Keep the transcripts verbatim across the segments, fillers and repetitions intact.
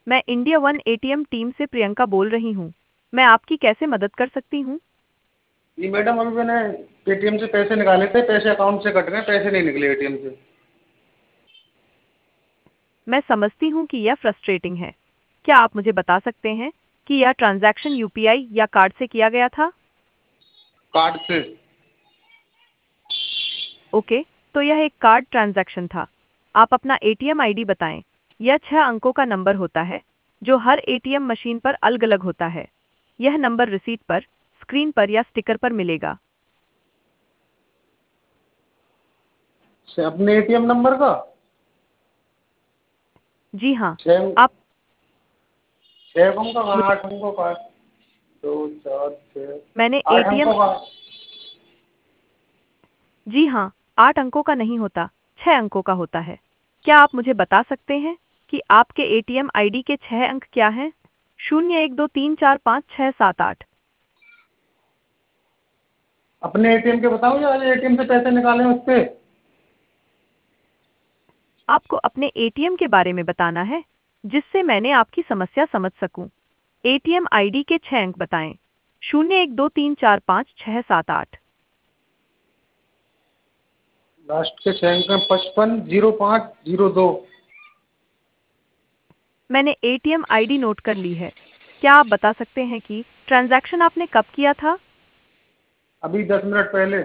मैं India One ATM team से प्रियंका बोल रही हूँ। मैं आपकी कैसे मदद कर सकती हूँ? जी मैडम, अभी मैंने पेटीएम से पैसे निकाले थे, पैसे अकाउंट से कट गए, पैसे नहीं निकले एटीएम से। मैं समझती हूँ कि यह फ्रस्ट्रेटिंग है। क्या आप मुझे बता सकते हैं कि यह ट्रांजैक्शन यूपीआई या कार्ड से किया गया था? कार्ड से। ओके, तो यह एक कार्ड ट्रांजैक्शन था। आप अपना एटीएम आईडी बताएं। यह छह अंकों का नंबर होता है जो हर एटीएम मशीन पर अलग-अलग होता है। यह नंबर रिसीट पर, स्क्रीन पर या स्टिकर पर मिलेगा। से अपने एटीएम नंबर का। जी हाँ, छः आप छः अंकों का, मुझे आठ अंकों का। दो चार मैंने छः आठ एटीएम अंकों का। जी हाँ, आठ अंकों का नहीं होता, छह अंकों का होता है। क्या आप मुझे बता सकते हैं कि आपके एटीएम आईडी के छह अंक क्या हैं? शून्य एक दो तीन चार पाँच छह सात आठ। अपने एटीएम के बताऊँ या एटीएम से पैसे निकाले उस पे? आपको अपने एटीएम के बारे में बताना है, जिससे मैंने आपकी समस्या समझ सकूं। एटीएम आईडी के छह अंक बताएं। शून्य एक दो तीन चार पाँच छह सात आठ। लास्ट के छः अंक हैं पचपन जीरो पाँच जीरो दो। मैंने एटीएम आईडी नोट कर ली है। क्या आप बता सकते हैं कि ट्रांजैक्शन आपने कब किया था? अभी दस मिनट पहले।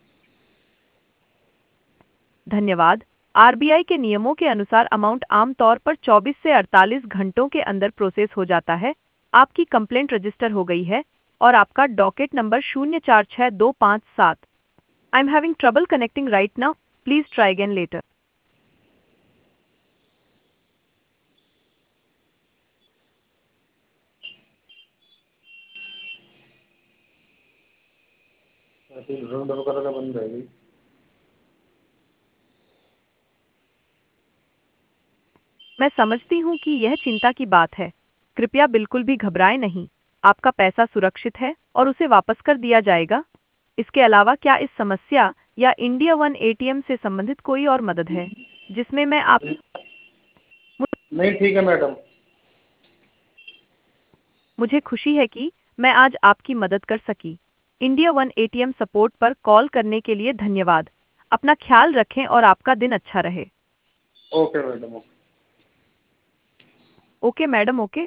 धन्यवाद। आरबीआई के नियमों के अनुसार अमाउंट आमतौर पर चौबीस से अड़तालीस घंटों के अंदर प्रोसेस हो जाता है। आपकी कंप्लेंट रजिस्टर हो गई है और आपका डॉकेट नंबर शून्य चार छह दो पाँच सात। I am having trouble connecting right now. Please try again later. ढूंढ वगैरह का बंद रहेगी। मैं समझती हूँ कि यह चिंता की बात है। कृपया बिल्कुल भी घबराएं नहीं। आपका पैसा सुरक्षित है और उसे वापस कर दिया जाएगा। इसके अलावा क्या इस समस्या या इंडिया वन एटीएम से संबंधित कोई और मदद है जिसमें मैं आप नहीं, ठीक है मैडम। मुझे खुशी है कि मैं आज आपकी मदद कर सकी। इंडिया वन एटीएम सपोर्ट पर कॉल करने के लिए धन्यवाद। अपना ख्याल रखें और आपका दिन अच्छा रहे। Okay madam. Okay madam, okay.